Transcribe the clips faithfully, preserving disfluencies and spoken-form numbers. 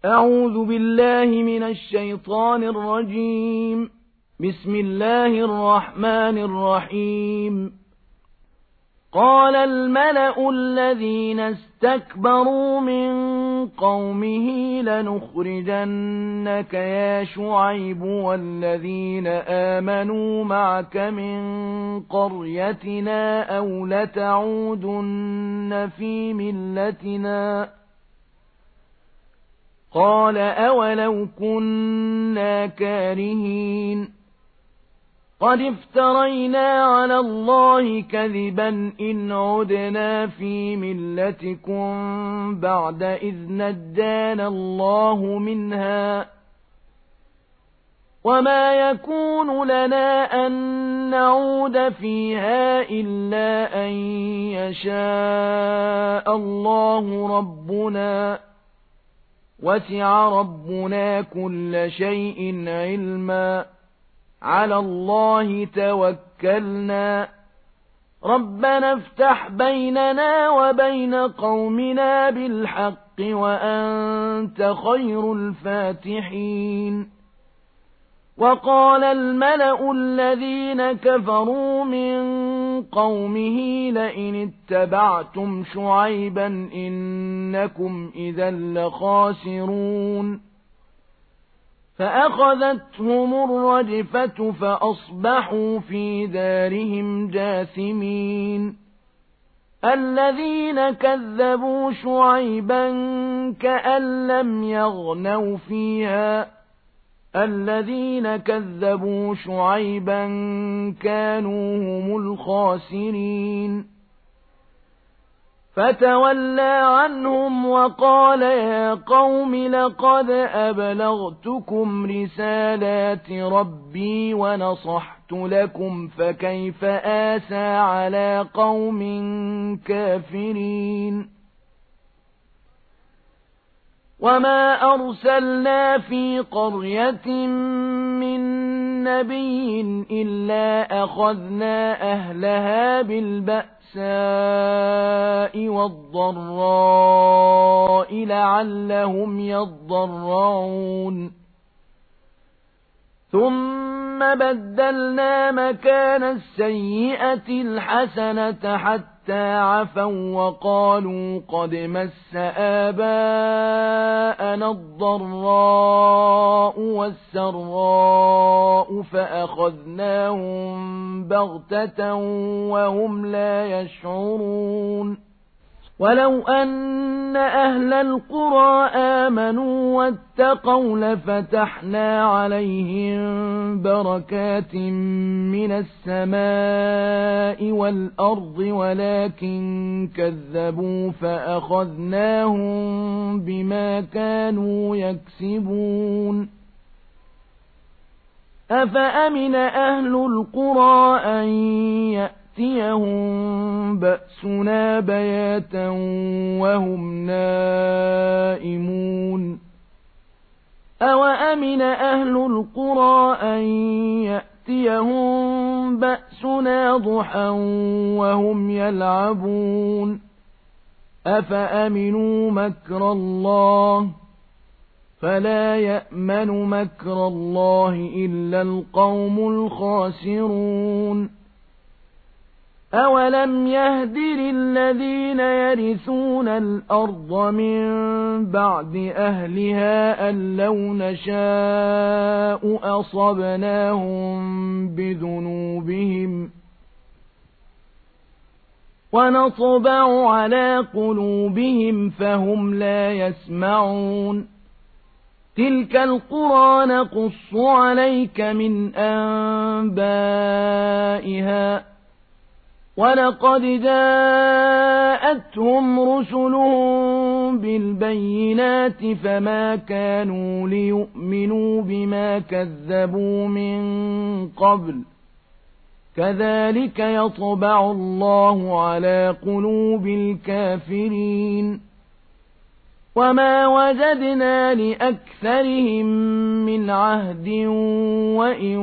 أعوذ بالله من الشيطان الرجيم. بسم الله الرحمن الرحيم. قال الملأ الذين استكبروا من قومه لنخرجنك يا شعيب والذين آمنوا معك من قريتنا أو لتعودن في ملتنا. قال أولو كنا كارهين قد افترينا على الله كذبا إن عدنا في ملتكم بعد إذ نجانا الله منها وما يكون لنا أن نعود فيها إلا أن يشاء الله ربنا وسع ربنا كل شيء علما على الله توكلنا ربنا افتح بيننا وبين قومنا بالحق وأنت خير الفاتحين. وقال الملأ الذين كفروا من قومه لئن اتبعتم شعيبا إنكم إذا لخاسرون فأخذتهم الرجفة فأصبحوا في دارهم جاثمين. الذين كذبوا شعيبا كأن لم يغنوا فيها الذين كذبوا شعيبا كانوا هم الخاسرين. فتولى عنهم وقال يا قوم لقد أبلغتكم رسالات ربي ونصحت لكم فكيف آسى على قوم كافرين. وما أرسلنا في قرية من نبي إلا أخذنا أهلها بالبأساء والضراء لعلهم يضرعون ثم بدلنا مكان السيئة الحسنة حتى عفوا وقالوا قد مس آباءنا الضراء والسراء فأخذناهم بغتة وهم لا يشعرون. ولو أن أهل القرى آمنوا واتقوا لفتحنا عليهم بركات من السماء والأرض ولكن كذبوا فأخذناهم بما كانوا يكسبون. أفأمن أهل القرى أن يأتوا يأتيهم بأسنا بياتا وهم نائمون. أوأمن أهل القرى أن يأتيهم بأسنا ضحى وهم يلعبون. أفأمنوا مكر الله فلا يأمن مكر الله إلا القوم الخاسرون. أولم يهد للذين يرثون الأرض من بعد أهلها أن لو نشاء أصبناهم بذنوبهم ونطبع على قلوبهم فهم لا يسمعون. تلك القرى نقص عليك من أنبائها ولقد جاءتهم رسلهم بالبينات فما كانوا ليؤمنوا بما كذبوا من قبل كذلك يطبع الله على قلوب الكافرين. وما وجدنا لأكثرهم من عهد وإن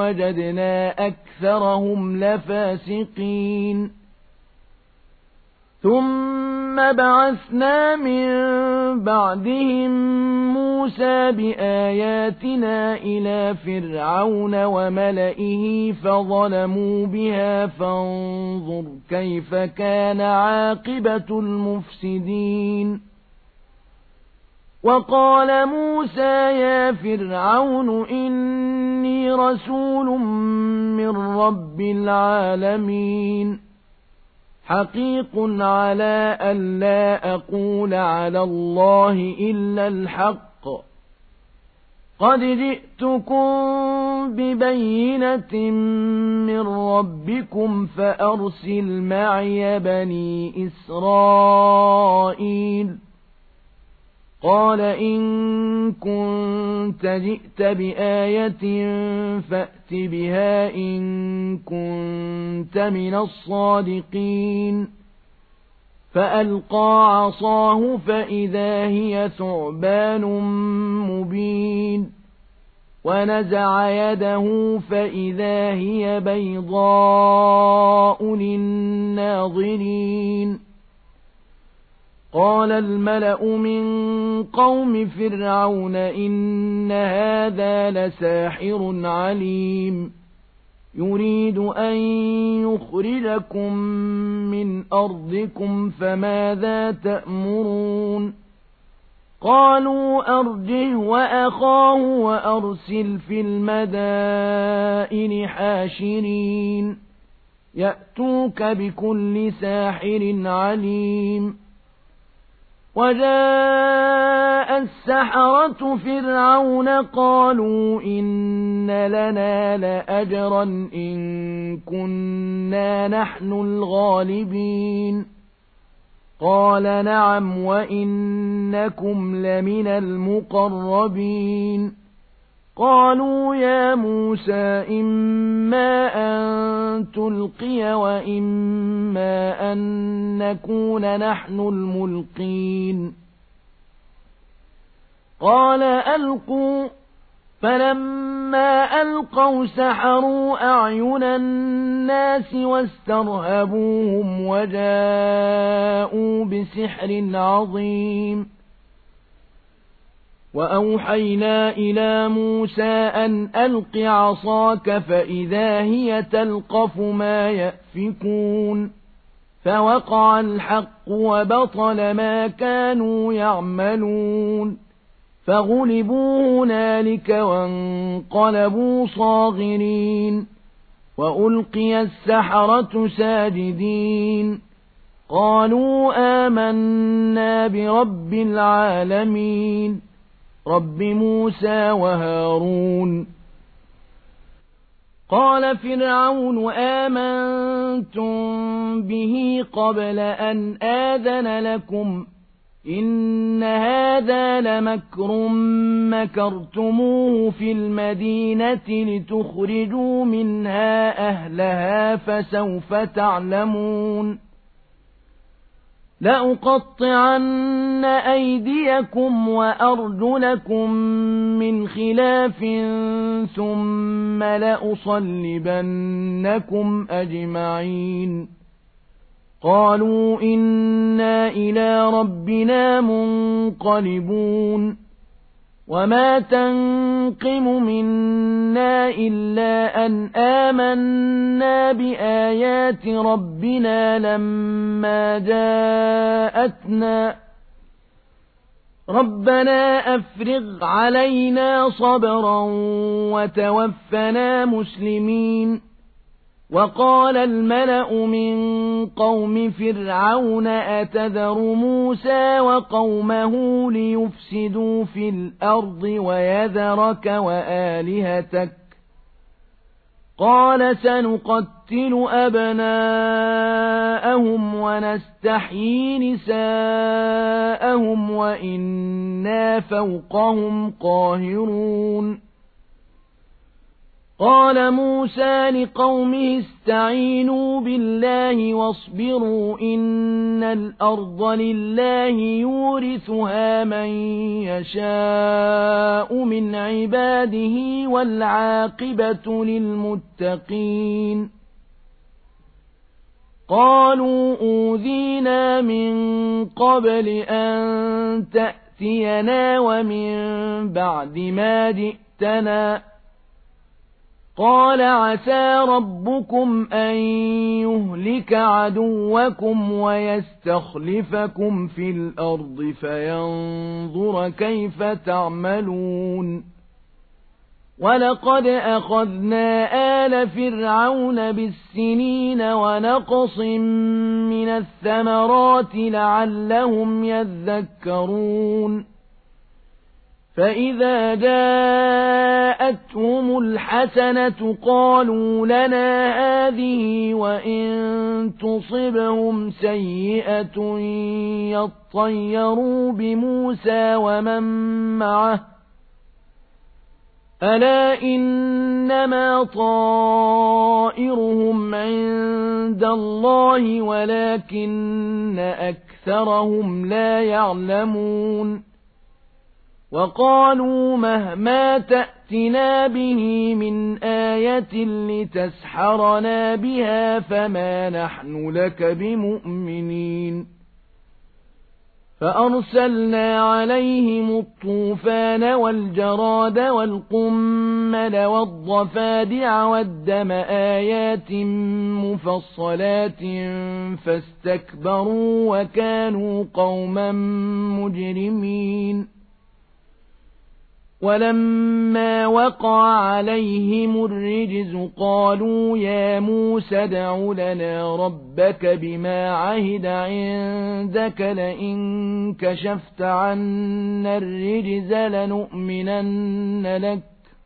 وجدنا أكثرهم لفاسقين. ثم بعثنا من بعدهم موسى بآياتنا إلى فرعون وملئه فظلموا بها فانظر كيف كان عاقبة المفسدين وقال موسى يا فرعون إني رسول من رب العالمين حقيق على ألا أقول على الله إلا الحق قد جئتكم ببينة من ربكم فأرسل معي بني إسرائيل قال إن كنت جئت بآية فأت بها إن كنت من الصادقين فألقى عصاه فإذا هي ثعبان مبين ونزع يده فإذا هي بيضاء للناظرين قال الملأ من قوم فرعون إن هذا لساحر عليم يريد أن يخرجكم من أرضكم فماذا تأمرون قالوا أرجه وأخاه وأرسل في المدائن حاشرين يأتوك بكل ساحر عليم وجاء السحرة فرعون قالوا إن لنا لأجرا إن كنا نحن الغالبين قال نعم وإنكم لمن المقربين قالوا يا موسى إما أن تلقي وإما أن نكون نحن الملقين قال ألقوا فلما ألقوا سحروا أعين الناس واسترهبوهم وجاءوا بسحر عظيم وأوحينا إلى موسى أن ألق عصاك فإذا هي تلقف ما يأفكون فوقع الحق وبطل ما كانوا يعملون فغلبوا هنالك وانقلبوا صاغرين وألقي السحرة ساجدين قالوا آمنا برب العالمين رب موسى وهارون قال فرعون آمنتم به قبل أن آذن لكم إن هذا لمكر مكرتموه في المدينة لتخرجوا منها أهلها فسوف تعلمون لأقطعن أيديكم وأرجلكم من خلاف ثم لأصلبنكم أجمعين قالوا إنا إلى ربنا منقلبون وما تنقم منا إلا أن آمنا بآيات ربنا لما جاءتنا ربنا أفرغ علينا صبرا وتوفنا مسلمين وقال الملأ من قوم فرعون أتذر موسى وقومه ليفسدوا في الأرض ويذرك وآلهتك قال سنقتل أبناءهم ونستحيي نساءهم وإنا فوقهم قاهرون قال موسى لقومه استعينوا بالله واصبروا إن الأرض لله يورثها من يشاء من عباده والعاقبة للمتقين قالوا أوذينا من قبل أن تأتينا ومن بعد ما جئتنا قال عسى ربكم أن يهلك عدوكم ويستخلفكم في الأرض فينظر كيف تعملون ولقد أخذنا آل فرعون بالسنين ونقص من الثمرات لعلهم يذكرون فإذا جاءتهم الحسنة قالوا لنا هذه وإن تصبهم سيئة يطيروا بموسى ومن معه ألا إنما طائرهم عند الله ولكن أكثرهم لا يعلمون وقالوا مهما تأتنا به من آية لتسحرنا بها فما نحن لك بمؤمنين فأرسلنا عليهم الطوفان والجراد والقمل والضفادع والدم آيات مفصلات فاستكبروا وكانوا قوما مجرمين ولما وقع عليهم الرجز قالوا يا موسى ادع لنا ربك بما عهد عندك لئن كشفت عنا الرجز لنؤمنن لك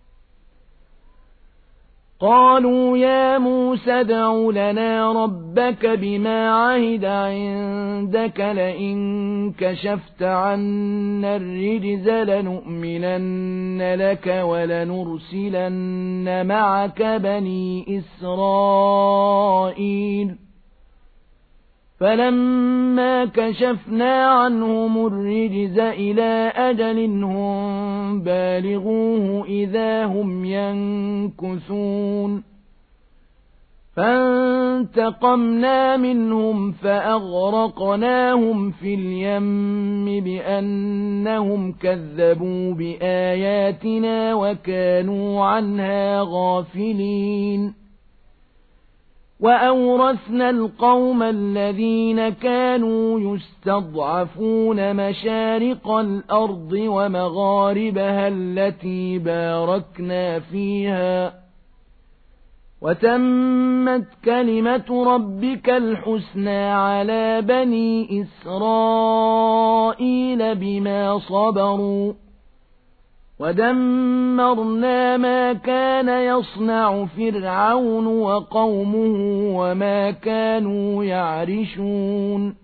قالوا يا موسى ادع لنا ربك بما عهد عندك لئن كشفت عنا الرجز لنؤمنن لك ولنرسلن معك بني إسرائيل فلما كشفنا عنهم الرجز إلى أجل هم بالغوه إذا هم ينكثون فانتقمنا منهم فأغرقناهم في اليم بأنهم كذبوا بآياتنا وكانوا عنها غافلين وأورثنا القوم الذين كانوا يستضعفون مشارق الأرض ومغاربها التي باركنا فيها وتمت كلمة ربك الحسنى على بني إسرائيل بما صبروا ودمرنا ما كان يصنع فرعون وقومه وما كانوا يعرشون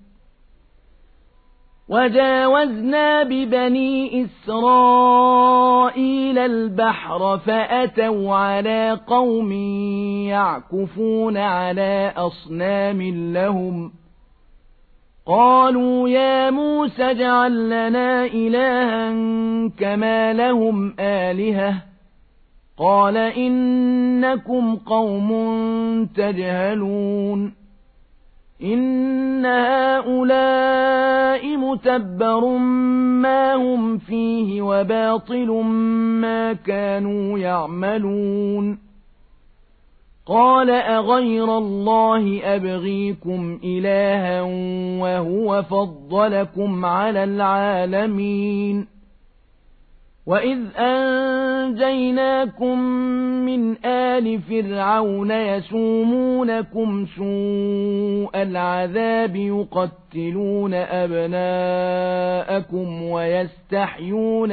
وجاوزنا ببني إسرائيل البحر فأتوا على قوم يعكفون على أصنام لهم قالوا يا موسى اجعل لنا إلها كما لهم آلهة قال إنكم قوم تجهلون إن هؤلاء متبر ما هم فيه وباطل ما كانوا يعملون قال أغير الله أبغيكم إلها وهو فضلكم على العالمين وإذ أنجيناكم من آل فرعون يسومونكم سوء العذاب يقتلون أبناءكم ويستحيون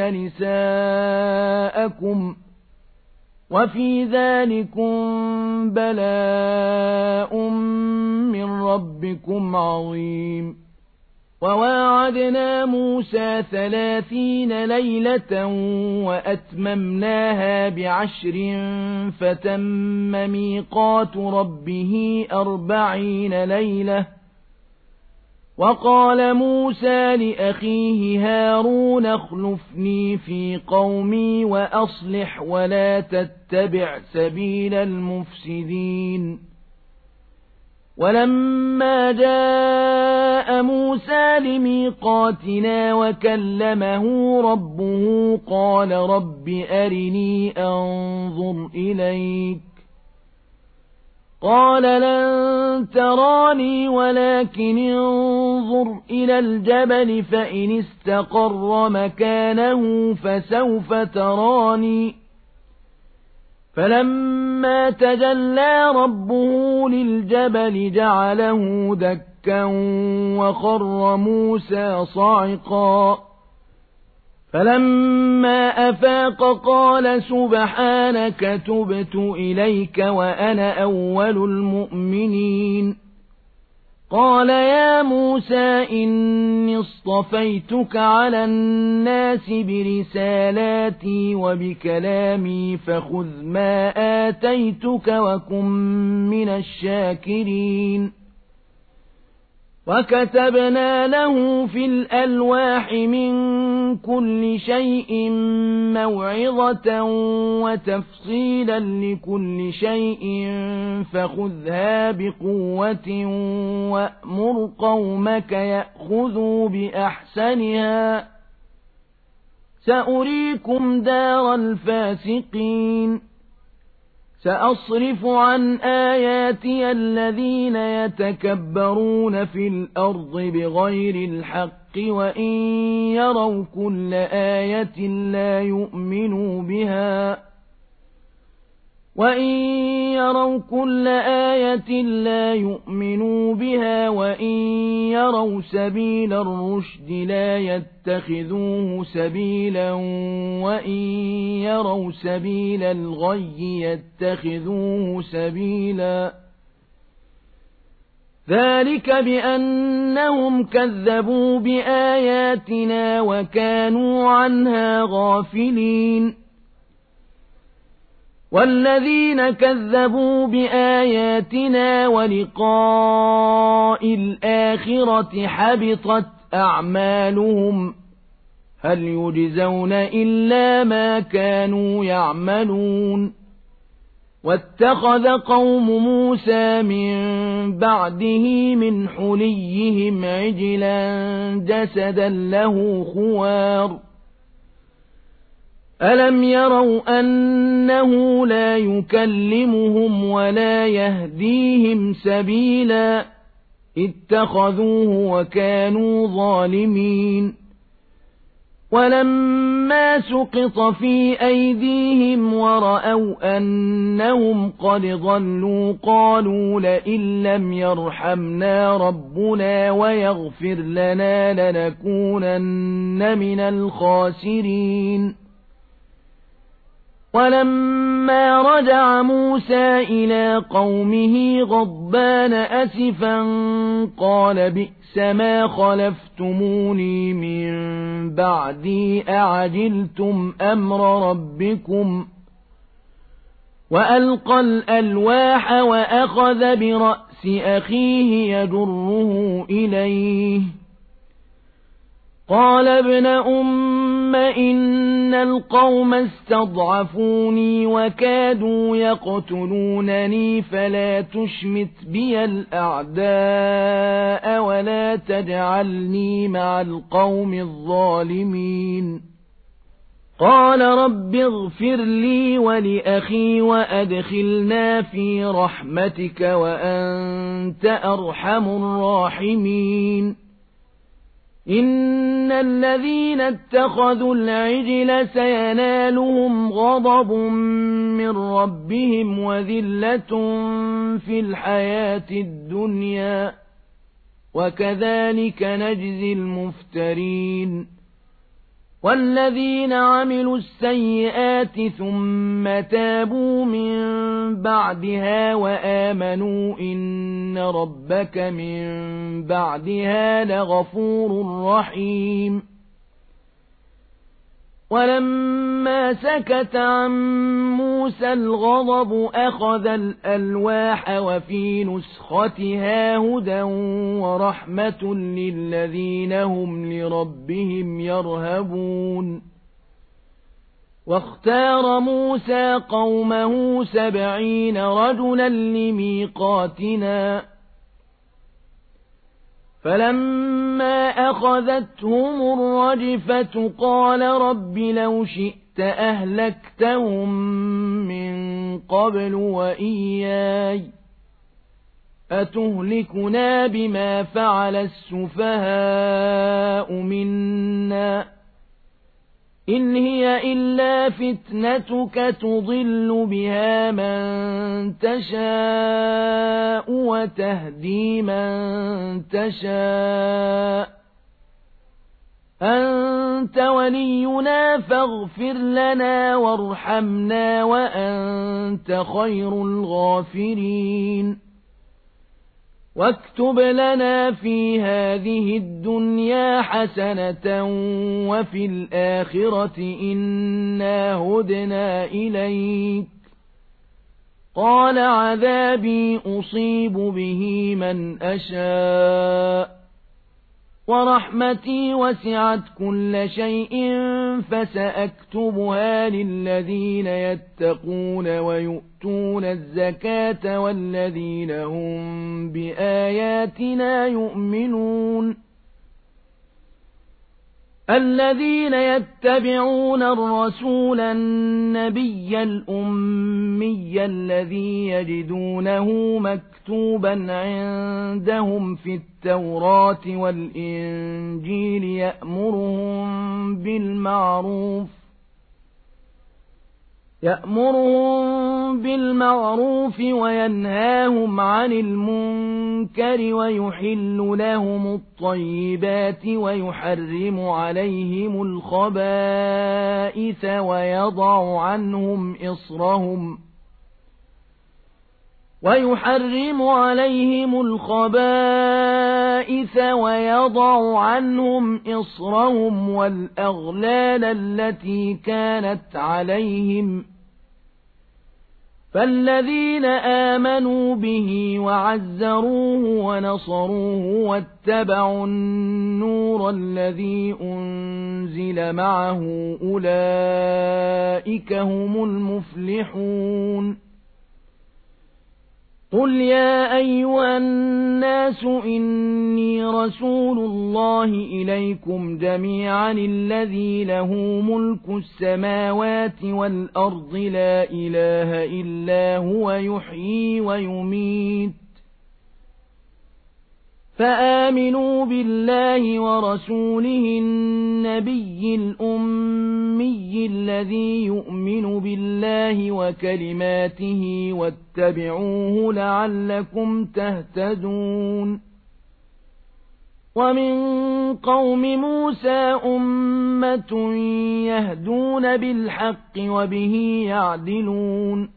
نساءكم وفي ذلكم بلاء من ربكم عظيم وواعدنا موسى ثلاثين ليلة وأتممناها بعشر فتم ميقات ربه أربعين ليلة وقال موسى لأخيه هارون اخلفني في قومي وأصلح ولا تتبع سبيل المفسدين ولما جاء موسى لميقاتنا وكلمه ربه قال رب أرني أنظر إليك قال لن تراني ولكن انظر إلى الجبل فإن استقر مكانه فسوف تراني فلما تجلى ربه للجبل جعله دكا وخر موسى صعقا فلما أفاق قال سبحانك تبت إليك وأنا أول المؤمنين قال يا موسى إني اصطفيتك على الناس برسالاتي وبكلامي فخذ ما آتيتك وكن من الشاكرين وكتبنا له في الألواح من كل شيء موعظة وتفصيلا لكل شيء فخذها بقوة وأمر قومك يأخذوا بأحسنها سأريكم دار الفاسقين سأصرف عن آياتي الذين يتكبرون في الأرض بغير الحق وإن يروا كل آية لا يؤمنوا بها وإن يروا كل آية لا يؤمنوا بها وإن يروا سبيل الرشد لا يتخذوه سبيلا وإن يروا سبيل الغي يتخذوه سبيلا ذلك بأنهم كذبوا بآياتنا وكانوا عنها غافلين والذين كذبوا بآياتنا ولقاء الآخرة حبطت أعمالهم هل يجزون إلا ما كانوا يعملون واتخذ قوم موسى من بعده من حليهم عجلا جسدا له خوار ألم يروا أنه لا يكلمهم ولا يهديهم سبيلا اتخذوه وكانوا ظالمين ولما سقط في أيديهم ورأوا أنهم قد ضلوا قالوا لئن لم يرحمنا ربنا ويغفر لنا لنكونن من الخاسرين ولما رجع موسى إلى قومه غضبان أسفا قال بئس ما خلفتموني من بعدي أعجلتم أمر ربكم وألقى الألواح وأخذ برأس أخيه يجره إليه قال ابن أم إن القوم استضعفوني وكادوا يقتلونني فلا تشمت بي الأعداء ولا تجعلني مع القوم الظالمين قال رب اغفر لي ولأخي وأدخلنا في رحمتك وأنت أرحم الراحمين إن الذين اتخذوا العجل سينالهم غضب من ربهم وذلة في الحياة الدنيا وكذلك نجزي المفترين والذين عملوا السيئات ثم تابوا من بعدها وآمنوا إن ربك من بعدها لغفور رحيم ولما سكت عن موسى الغضب أخذ الألواح وفي نسختها هدى ورحمة للذين هم لربهم يرهبون واختار موسى قومه سبعين رجلا لميقاتنا فلما أخذتهم الرجفة قال رب لو شئت أهلكتهم من قبل وإياي أتهلكنا بما فعل السفهاء منا إن هي إلا فتنتك تضل بها من تشاء وتهدي من تشاء أنت ولينا فاغفر لنا وارحمنا وأنت خير الغافرين واكتب لنا في هذه الدنيا حسنة وفي الآخرة إنا هدنا إليك قال عذابي أصيب به من أشاء ورحمتي وسعت كل شيء فسأكتبها للذين يتقون ويؤتون الزكاة والذين هم بآياتنا يؤمنون الذين يتبعون الرسول النبي الأمي الذي يجدونه مكتوبا عندهم في التوراة والإنجيل يأمرهم بالمعروف يأمرهم بالمعروف وينهاهم عن المنكر ويحل لهم الطيبات ويحرم عليهم الخبائث ويضع عنهم إصرهم ويحرم عليهم الخبائث ويضع عنهم إصرهم والأغلال التي كانت عليهم فالذين آمنوا به وعزروه ونصروه واتبعوا النور الذي أنزل معه أولئك هم المفلحون قل يا أيها الناس إني رسول الله إليكم جميعا الذي له ملك السماوات والأرض لا إله إلا هو يحيي ويميت فآمنوا بالله ورسوله النبي الأمي الذي يؤمن بالله وكلماته واتبعوه لعلكم تهتدون ومن قوم موسى أمة يهدون بالحق وبه يعدلون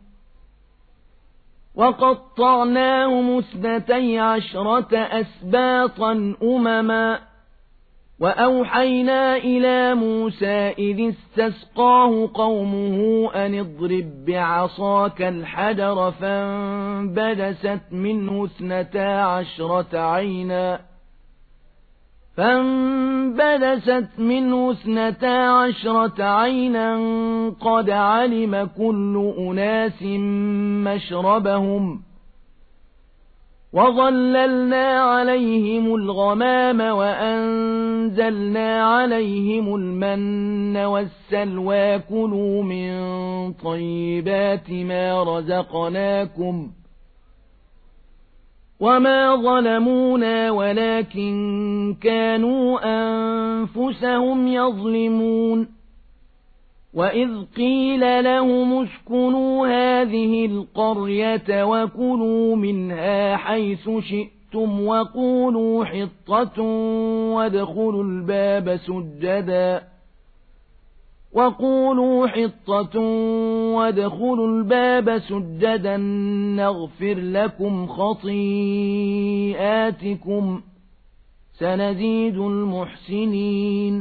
وقطعناهم اثنتي عشرة أسباطا أمما وأوحينا إلى موسى إذ استسقاه قومه أن اضرب بعصاك الحجر فانبجست منه اثنتا عشرة عينا فانبجست منه اثنتا عشرة عينا قد علم كل أناس مشربهم وظللنا عليهم الغمام وأنزلنا عليهم المن والسلوى كلوا من طيبات ما رزقناكم وما ظلمونا ولكن كانوا أنفسهم يظلمون وإذ قيل لهم اسكنوا هذه القرية وكلوا منها حيث شئتم وقولوا حطة وادخلوا الباب سجدا وقولوا حطة وادخلوا الباب سجدا نغفر لكم خطيئاتكم سنزيد المحسنين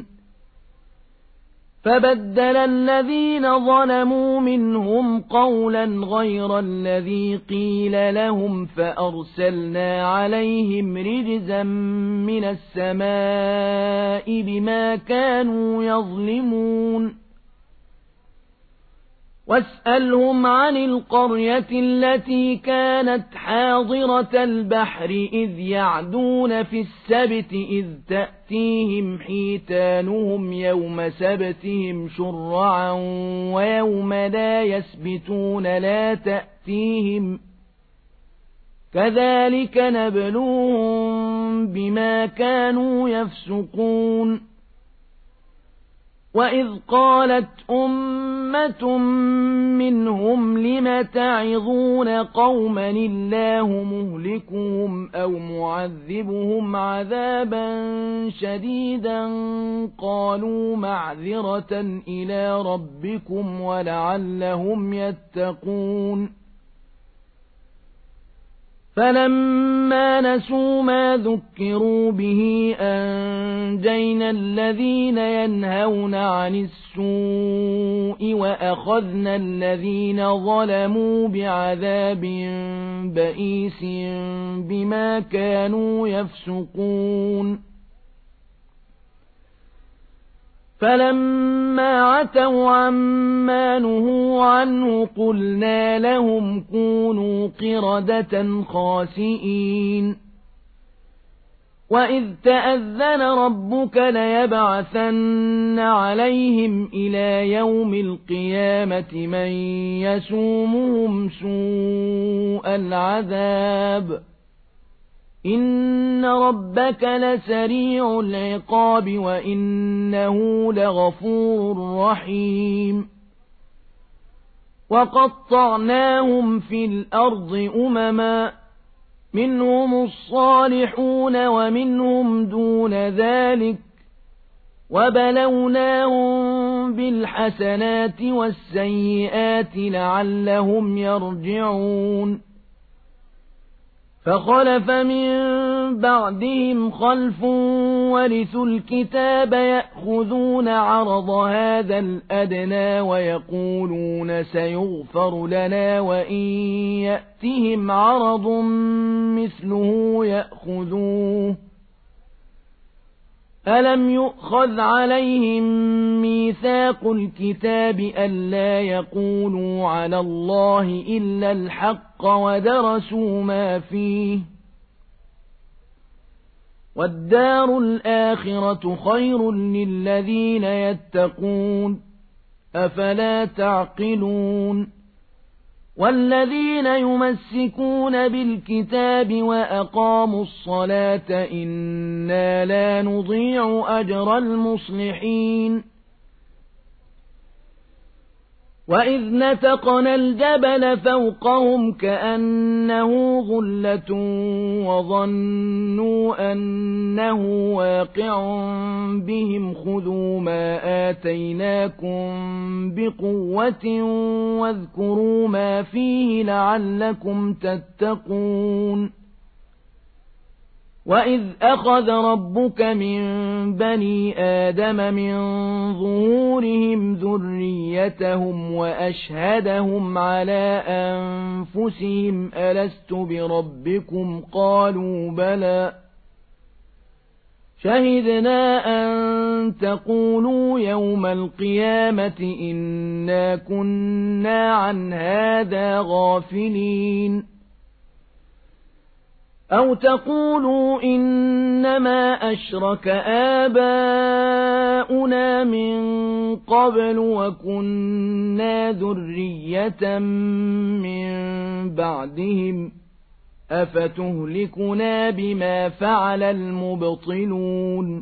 فبدل الذين ظلموا منهم قولا غير الذي قيل لهم فأرسلنا عليهم رجزا من السماء بما كانوا يظلمون واسألهم عن القرية التي كانت حاضرة البحر إذ يعدون في السبت إذ تأتيهم حيتانهم يوم سبتهم شرعا ويوم لا يسبتون لا تأتيهم كذلك نبلوهم بما كانوا يفسقون وإذ قالت أمة منهم لم تعظون قوما الله مهلكهم أو معذبهم عذابا شديدا قالوا معذرة إلى ربكم ولعلهم يتقون فلما نسوا ما ذكروا به أنجينا الذين ينهون عن السوء وأخذنا الذين ظلموا بعذاب بئيس بما كانوا يفسقون فلما عتوا عما نهوا عنه قلنا لهم كونوا قردة خاسئين وإذ تأذن ربك ليبعثن عليهم إلى يوم القيامة من يسومهم سوء العذاب إن ربك لسريع العقاب وإنه لغفور رحيم وقطعناهم في الأرض أمما منهم الصالحون ومنهم دون ذلك وبلوناهم بالحسنات والسيئات لعلهم يرجعون فخلف من بعدهم خلف ورثوا الكتاب يأخذون عرض هذا الأدنى ويقولون سيغفر لنا وإن يأتهم عرض مثله يأخذوه ألم يؤخذ عليهم ميثاق الكتاب ألا يقولوا على الله إلا الحق ودرسوا ما فيه والدار الآخرة خير للذين يتقون أفلا تعقلون والذين يمسكون بالكتاب وأقاموا الصلاة إنا لا نضيع أجر المصلحين وإذ نتقنا الجبل فوقهم كأنه ظلة وظنوا أنه واقع بهم خذوا ما آتيناكم بقوة واذكروا ما فيه لعلكم تتقون وإذ أخذ ربك من بني آدم من ظهورهم ذريتهم وأشهدهم على أنفسهم ألست بربكم قالوا بلى شهدنا أن تقولوا يوم القيامة إنا كنا عن هذا غافلين أو تقولوا إنما أشرك آباؤنا من قبل وكنا ذرية من بعدهم أفتهلكنا بما فعل المبطلون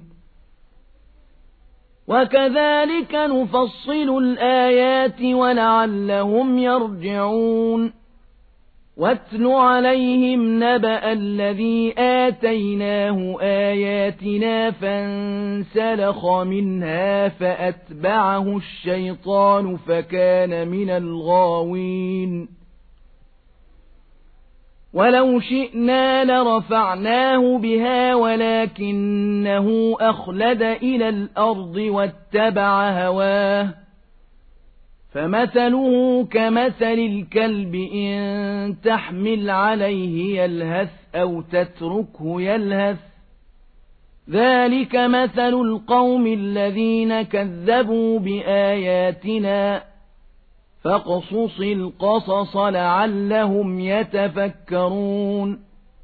وكذلك نفصل الآيات ولعلهم يرجعون واتل عليهم نبأ الذي آتيناه آياتنا فانسلخ منها فأتبعه الشيطان فكان من الغاوين ولو شئنا لرفعناه بها ولكنه أخلد إلى الأرض واتبع هواه فمثله كمثل الكلب إن تحمل عليه يلهث أو تتركه يلهث ذلك مثل القوم الذين كذبوا بآياتنا فاقصص القصص لعلهم يتفكرون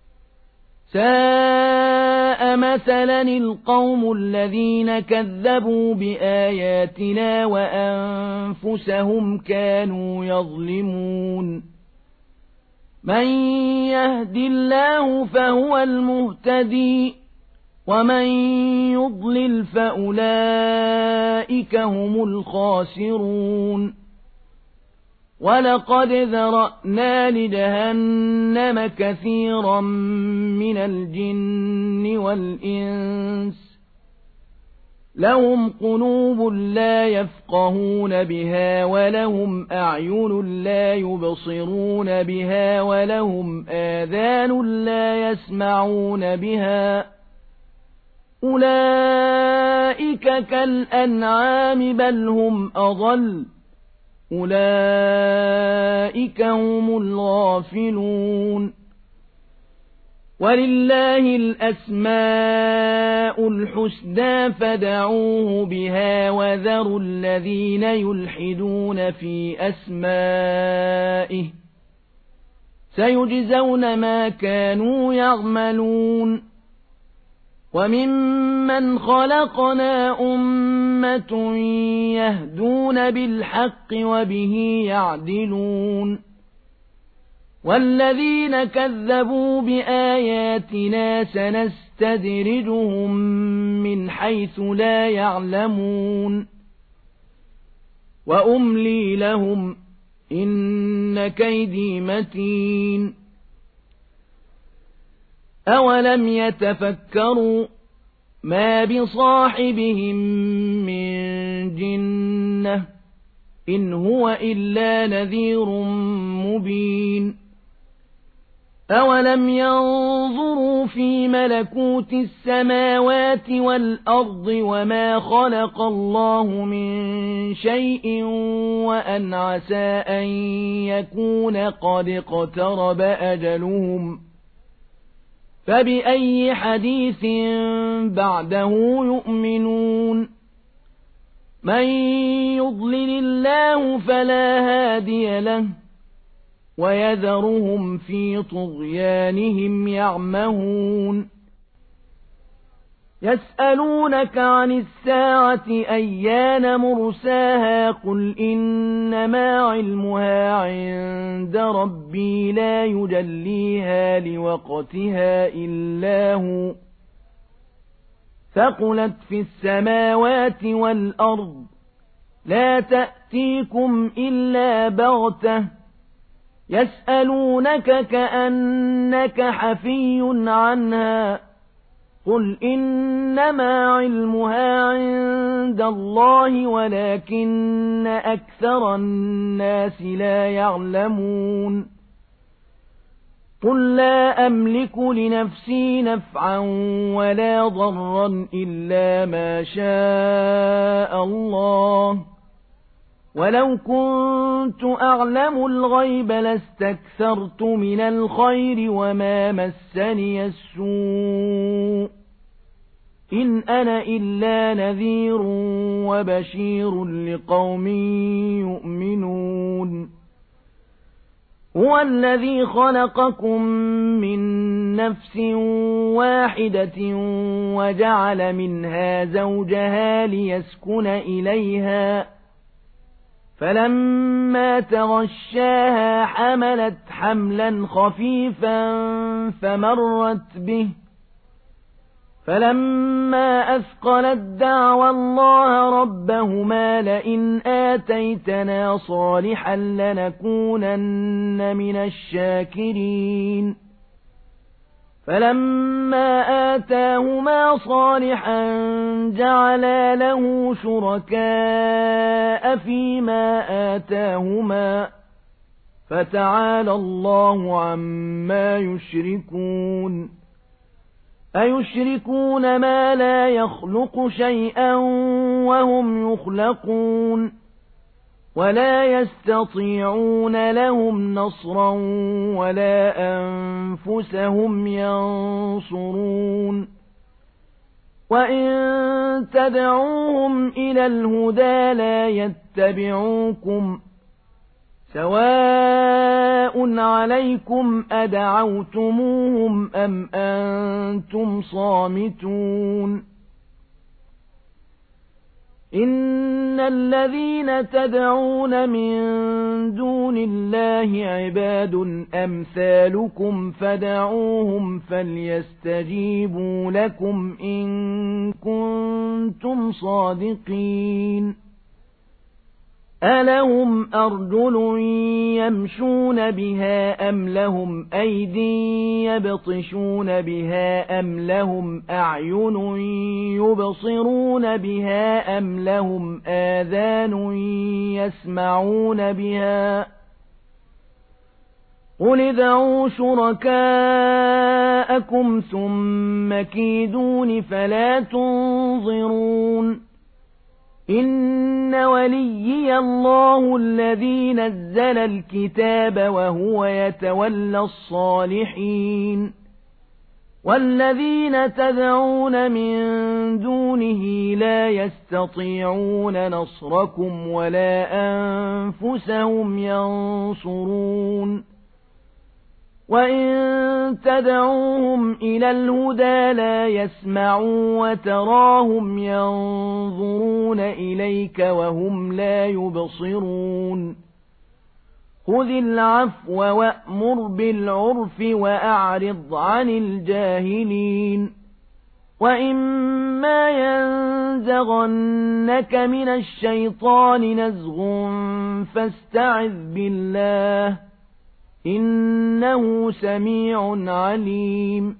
ساء مثلا القوم الذين كذبوا بآياتنا وأنفسهم كانوا يظلمون من يهد الله فهو المهتدي ومن يضلل فأولئك هم الخاسرون ولقد ذرأنا لجهنم كثيرا من الجن والإنس لهم قلوب لا يفقهون بها ولهم أعين لا يبصرون بها ولهم آذان لا يسمعون بها أولئك كالأنعام بل هم أضل أولئك هم الغافلون ولله الأسماء الحسنى فدعوه بها وذروا الذين يلحدون في أسمائه سيجزون ما كانوا يعملون وممن خلقنا أمة يهدون بالحق وبه يعدلون والذين كذبوا بآياتنا سنستدرجهم من حيث لا يعلمون وأملي لهم إن كيدي متين أولم يتفكروا ما بصاحبهم من جنة إن هو إلا نذير مبين أولم ينظروا في ملكوت السماوات والأرض وما خلق الله من شيء وأن عسى أن يكون قد اقترب أجلهم فبأي حديث بعده يؤمنون من يضلل الله فلا هادي له ويذرهم في طغيانهم يعمهون يسألونك عن الساعة أيان مرساها قل إنما علمها عند ربي لا يجليها لوقتها إلا هو ثقلت في السماوات والأرض لا تأتيكم إلا بغتة يسألونك كأنك حفي عنها قل إنما علمها عند الله ولكن أكثر الناس لا يعلمون قل لا أملك لنفسي نفعا ولا ضرا إلا ما شاء الله ولو كنت أعلم الغيب لاستكثرت من الخير وما مسني السوء إن أنا إلا نذير وبشير لقوم يؤمنون هو الذي خلقكم من نفس واحدة وجعل منها زوجها ليسكن إليها فلما تغشاها حملت حملا خفيفا فمرت به فلما أثقلت دعوى الله ربهما لئن آتيتنا صالحا لنكونن من الشاكرين فلما آتاهما صالحا جعلا له شركاء فيما آتاهما فتعالى الله عما يشركون أيشركون ما لا يخلق شيئا وهم يخلقون ولا يستطيعون لهم نصرا ولا أنفسهم ينصرون وإن تدعوهم إلى الهدى لا يتبعوكم سواء عليكم أدعوتموهم أم أنتم صامتون إن الذين تدعون من دون الله عباد أمثالكم فدعوهم فليستجيبوا لكم إن كنتم صادقين ألهم أرجل يمشون بها أم لهم أيدي يبطشون بها أم لهم أعين يبصرون بها أم لهم آذان يسمعون بها قل ادعوا شركاءكم ثم كيدون فلا تنظرون إن وليي الله الذي نزل الكتاب وهو يتولى الصالحين والذين تدعون من دونه لا يستطيعون نصركم ولا أنفسهم ينصرون وإن تدعوهم إلى الهدى لا يسمعوا وتراهم ينظرون إليك وهم لا يبصرون خذ العفو وأمر بالعرف وأعرض عن الجاهلين وإما ينزغنك من الشيطان نزغ فاستعذ بالله إنه سميع عليم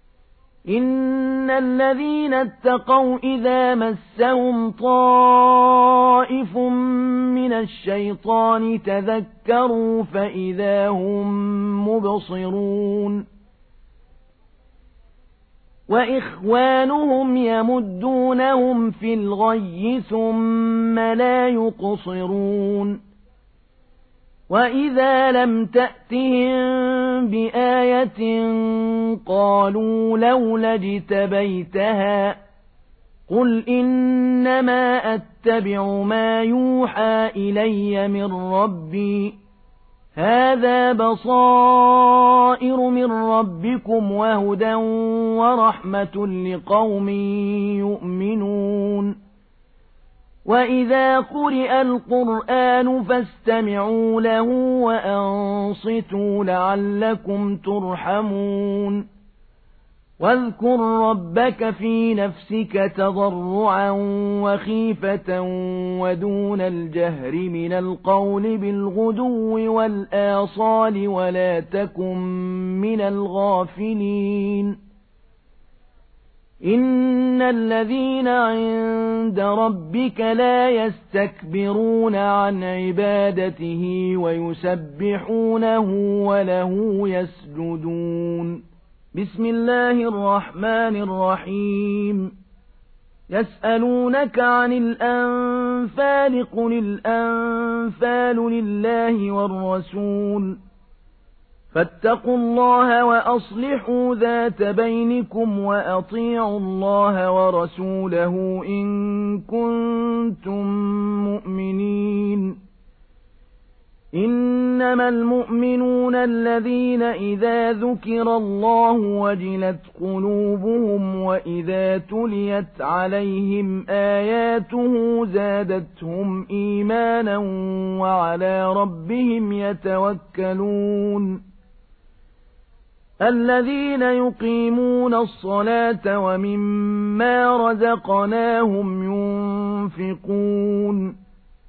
إن الذين اتقوا إذا مسهم طائف من الشيطان تذكروا فإذا هم مبصرون وإخوانهم يمدونهم في الغي ثم لا يقصرون وإذا لم تأتهم بآية قالوا لولا اجتبيتها قل إنما أتبع ما يوحى إلي من ربي هذا بصائر من ربكم وهدى ورحمة لقوم يؤمنون وإذا قرئ القرآن فاستمعوا له وأنصتوا لعلكم ترحمون واذكر ربك في نفسك تضرعا وخيفة ودون الجهر من القول بالغدو والآصال ولا تكن من الغافلين إن الذين عند ربك لا يستكبرون عن عبادته ويسبحونه وله يسجدون بسم الله الرحمن الرحيم يسألونك عن الأنفال قل الأنفال لله والرسول فاتقوا الله وأصلحوا ذات بينكم وأطيعوا الله ورسوله إن كنتم مؤمنين إنما المؤمنون الذين إذا ذكر الله وجلت قلوبهم وإذا تليت عليهم آياته زادتهم إيمانا وعلى ربهم يتوكلون الذين يقيمون الصلاة ومما رزقناهم ينفقون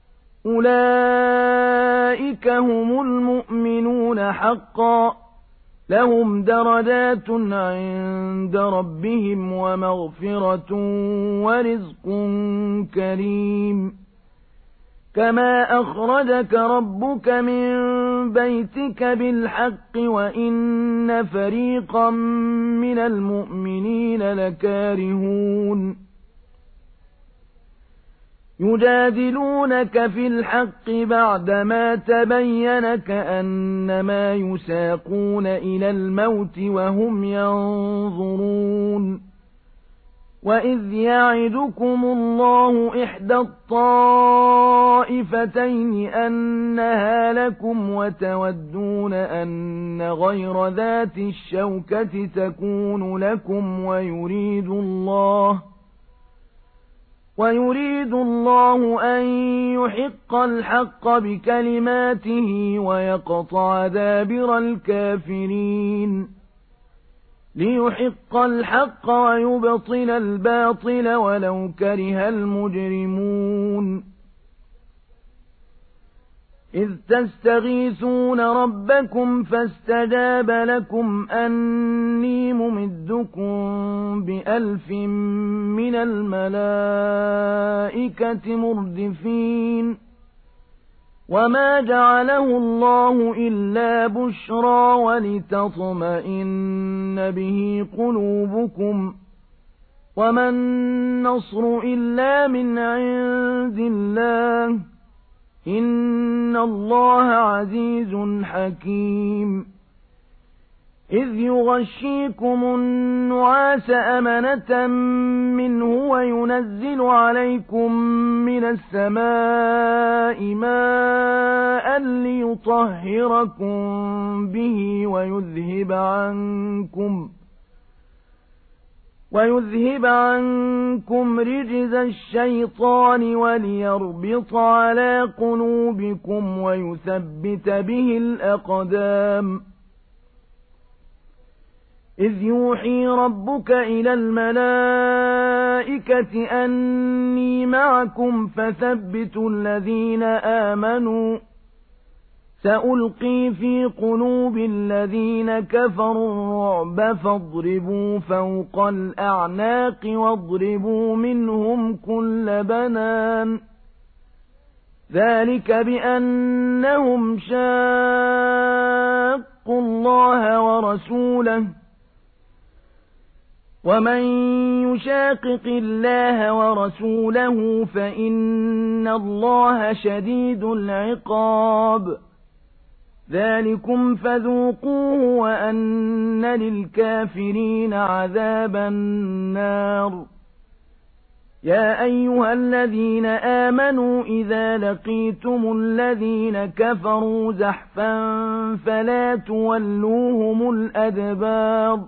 أولئك هم المؤمنون حقا لهم درجات عند ربهم ومغفرة ورزق كريم كما أخرجك ربك من بيتك بالحق وإن فريقا من المؤمنين لكارهون يجادلونك في الحق بعدما تبين كأنما يساقون إلى الموت وهم ينظرون وَإِذْ يَعِدُكُمُ اللَّهُ إِحْدَى الطَّائِفَتَيْنِ أَنَّهَا لَكُمْ وَتَوَدُّونَ أَنَّ غَيْرَ ذَاتِ الشَّوْكَةِ تَكُونُ لَكُمْ وَيُرِيدُ اللَّهُ وَيُرِيدُ اللَّهُ أَن يُحِقَّ الْحَقَّ بِكَلِمَاتِهِ وَيَقْطَعَ دَابِرَ الْكَافِرِينَ لِيُحِقَّ الْحَقَّ وَيُبْطِلَ الْبَاطِلَ وَلَوْ كَرِهَ الْمُجْرِمُونَ إِذْ تَسْتَغِيثُونَ رَبَّكُمْ فَاسْتَجَابَ لَكُمْ أَنِّي مُمِدُّكُمْ بِأَلْفٍ مِّنَ الْمَلَائِكَةِ مُرْدِفِينَ وَمَا جَعَلَهُ اللَّهُ إِلَّا بُشْرَى وَلِتَطْمَئِنَّ بِهِ قُلُوبُكُمْ وَمَا النَّصْرُ إِلَّا مِنْ عِندِ اللَّهِ إِنَّ اللَّهَ عَزِيزٌ حَكِيمٌ إِذْ يُغَشِّيكُمُ النُّعَاسَ أَمَنَةً مِّنْهُ وَيُنَزِّلُ عَلَيْكُم مِّنَ السَّمَاءِ مَاءً لِّيُطَهِّرَكُم بِهِ وَيُذْهِبَ عَنكُمْ وَيُذْهِبَ عَنكُمْ رِجْزَ الشَّيْطَانِ وَلِيَرْبِطَ عَلَىٰ قُلُوبِكُمْ وَيُثَبِّتَ بِهِ الْأَقْدَامَ إِذْ يُوحِي رَبُّكَ إِلَى الْمَلَائِكَةِ أَنِّي مَعَكُمْ فَثَبِّتُوا الَّذِينَ آمَنُوا سَأُلْقِي فِي قُلُوبِ الَّذِينَ كَفَرُوا الرُّعْبَ فاضربوا فَوْقَ الْأَعْنَاقِ واضربوا مِنْهُمْ كُلَّ بَنَانٍ ذَلِكَ بِأَنَّهُمْ شَاقُّوا اللَّهَ وَرَسُولَهُ وَمَن يُشَاقِقِ اللَّهَ وَرَسُولَهُ فَإِنَّ اللَّهَ شَدِيدُ الْعِقَابِ ذَلِكُمْ فَذُوقُوهُ وَأَنَّ لِلْكَافِرِينَ عَذَابَ النَّارِ يَا أَيُّهَا الَّذِينَ آمَنُوا إِذَا لَقِيتُمُ الَّذِينَ كَفَرُوا زَحْفًا فَلَا تُوَلُّوهُمُ الْأَدْبَارَ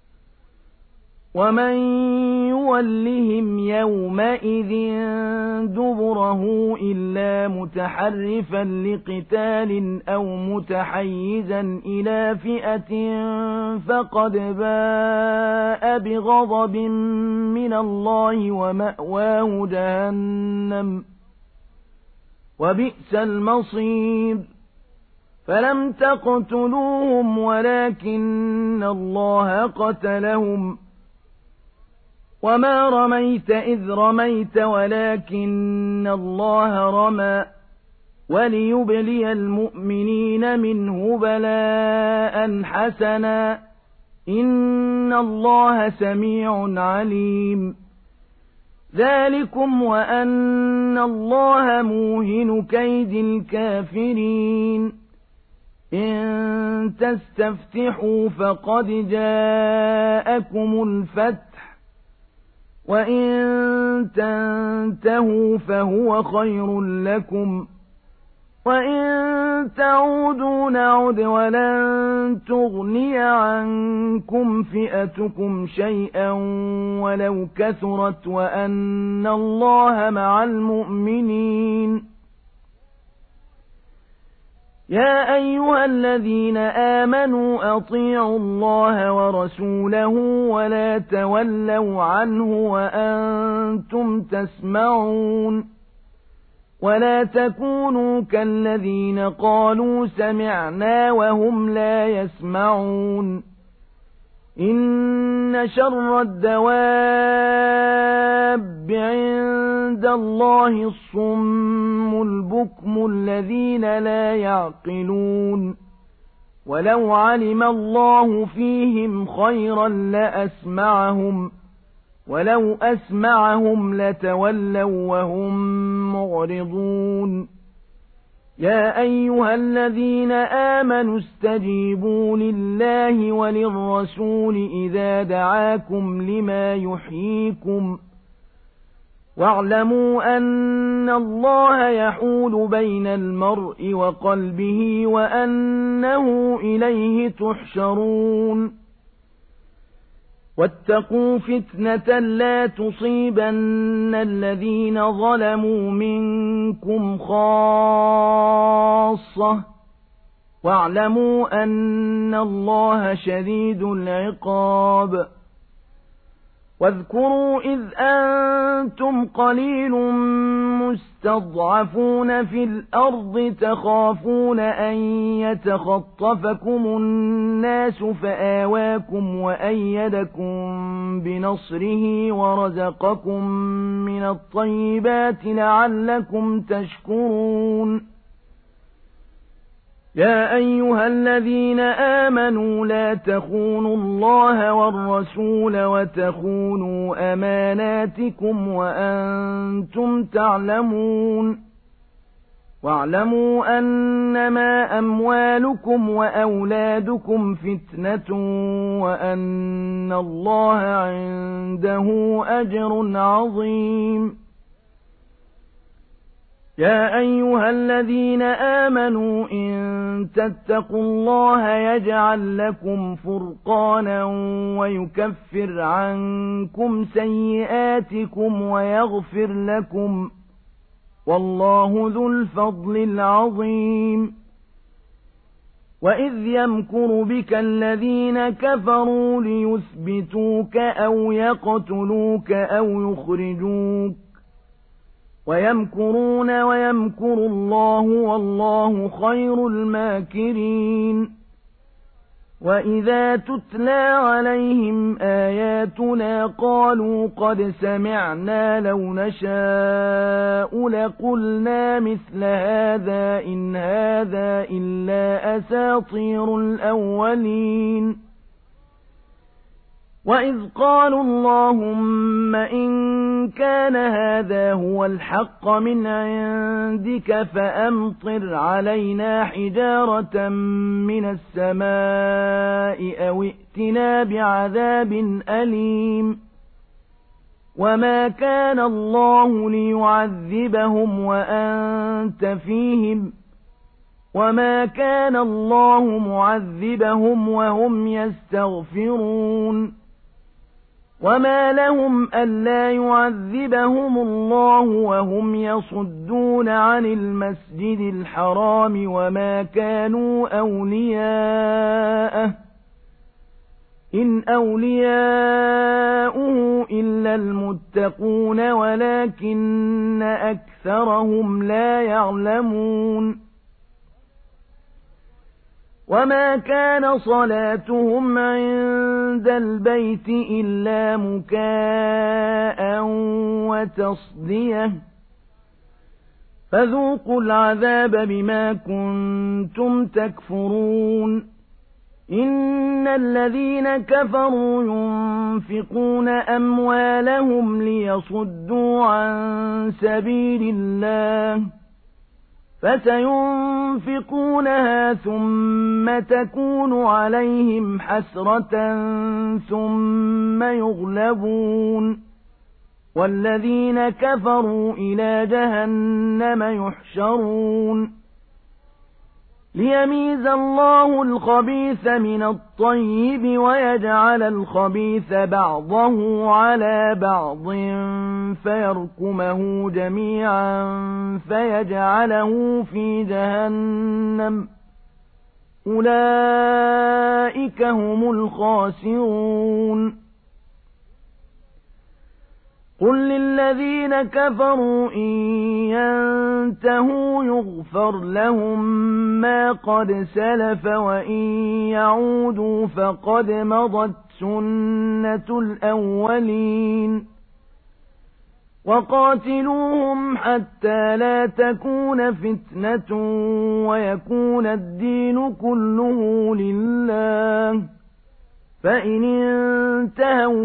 وَمَن يُوَلِّهِمْ يَوْمَئِذٍ دُبُرَهُ إِلَّا مُتَحَرِّفًا لِّقِتَالٍ أَوْ مُتَحَيِّزًا إِلَىٰ فِئَةٍ فَقَدْ بَاءَ بِغَضَبٍ مِّنَ اللَّهِ وَمَأْوَاهُ جَهَنَّمُ وَبِئْسَ الْمَصِيرُ فَلَمْ تَقْتُلُوهُمْ وَلَٰكِنَّ اللَّهَ قَتَلَهُمْ وَمَا رَمَيْتَ إِذْ رَمَيْتَ وَلَٰكِنَّ اللَّهَ رَمَىٰ وَلِيُبْلِيَ الْمُؤْمِنِينَ مِنْهُ بَلَاءً حَسَنًا إِنَّ اللَّهَ سَمِيعٌ عَلِيمٌ ذَلِكُمْ وَأَنَّ اللَّهَ مُوهِنُ كَيْدِ الْكَافِرِينَ إِن تَسْتَفْتِحُوا فَقَدْ جَاءَكُمُ الْفَتْحُ وَإِن تَنْتَهُوا فَهُوَ خَيْرٌ لَّكُمْ وَإِن تَعُودُوا نَعُدْ وَلَن تُغْنِيَ عَنكُمْ فِئَتُكُمْ شَيْئًا وَلَوْ كَثُرَتْ وَأَنَّ اللَّهَ مَعَ الْمُؤْمِنِينَ يَا أَيُّهَا الَّذِينَ آمَنُوا أَطِيعُوا اللَّهَ وَرَسُولَهُ وَلَا تَوَلَّوْا عَنْهُ وَأَنتُمْ تَسْمَعُونَ وَلَا تَكُونُوا كَالَّذِينَ قَالُوا سَمِعْنَا وَهُمْ لَا يَسْمَعُونَ إِنَّ شَرَّ الدَّوَابِّ عِندَ اللَّهِ الصُّمُّ الْبُكْمُ الَّذِينَ لَا يَعْقِلُونَ وَلَوْ عَلِمَ اللَّهُ فِيهِمْ خَيْرًا لَّأَسْمَعَهُمْ وَلَوْ أَسْمَعَهُمْ لَتَوَلَّوْا وَهُمْ مُعْرِضُونَ يا أيها الذين آمنوا استجيبوا لله وللرسول إذا دعاكم لما يحييكم واعلموا أن الله يحول بين المرء وقلبه وأنه إليه تحشرون واتقوا فتنة لا تصيبن الذين ظلموا منكم خاصة واعلموا أن الله شديد العقاب واذكروا إذ أنتم قليل مستضعفون في الأرض تخافون أن يتخطفكم الناس فآواكم وأيدكم بنصره ورزقكم من الطيبات لعلكم تشكرون يا أيها الذين آمنوا لا تخونوا الله والرسول وتخونوا أماناتكم وأنتم تعلمون واعلموا أنما أموالكم وأولادكم فتنة وأن الله عنده أجر عظيم يا أيها الذين آمنوا إن تتقوا الله يجعل لكم فرقانا ويكفر عنكم سيئاتكم ويغفر لكم والله ذو الفضل العظيم وإذ يمكر بك الذين كفروا ليثبتوك أو يقتلوك أو يخرجوك ويمكرون ويمكر الله والله خير الماكرين وإذا تتلى عليهم آياتنا قالوا قد سمعنا لو نشاء لقلنا مثل هذا إن هذا إلا أساطير الأولين وإذ قالوا اللهم إن كان هذا هو الحق من عندك فأمطر علينا حجارة من السماء أو ائتنا بعذاب أليم وما كان الله ليعذبهم وأنت فيهم وما كان الله معذبهم وهم يستغفرون وما لهم ألا يعذبهم الله وهم يصدون عن المسجد الحرام وما كانوا أولياءه إن أولياؤه إلا المتقون ولكن أكثرهم لا يعلمون وما كان صلاتهم عند البيت إلا مكاء وتصدية فذوقوا العذاب بما كنتم تكفرون إن الذين كفروا ينفقون أموالهم ليصدوا عن سبيل الله فسينفقونها ثم تكون عليهم حسرة ثم يغلبون والذين كفروا إلى جهنم يحشرون ليميز الله الخبيث من الطيب ويجعل الخبيث بعضه على بعض فيركمه جميعا فيجعله في جهنم أولئك هم الخاسرون قل للذين كفروا إن ينتهوا يغفر لهم ما قد سلف وإن يعودوا فقد مضت سنة الأولين وقاتلوهم حتى لا تكون فتنة ويكون الدين كله لله فإن انتهوا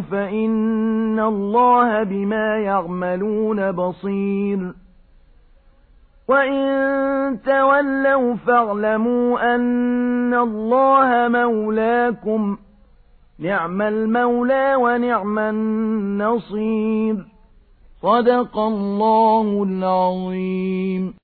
فإن الله بما يعملون بصير وَإِن تَوَلَّوْا فَاعْلَمُوا أَنَّ اللَّهَ مَوْلَاكُمْ نِعْمَ الْمَوْلَى وَنِعْمَ النَّصِيرُ. صدق الله العظيم.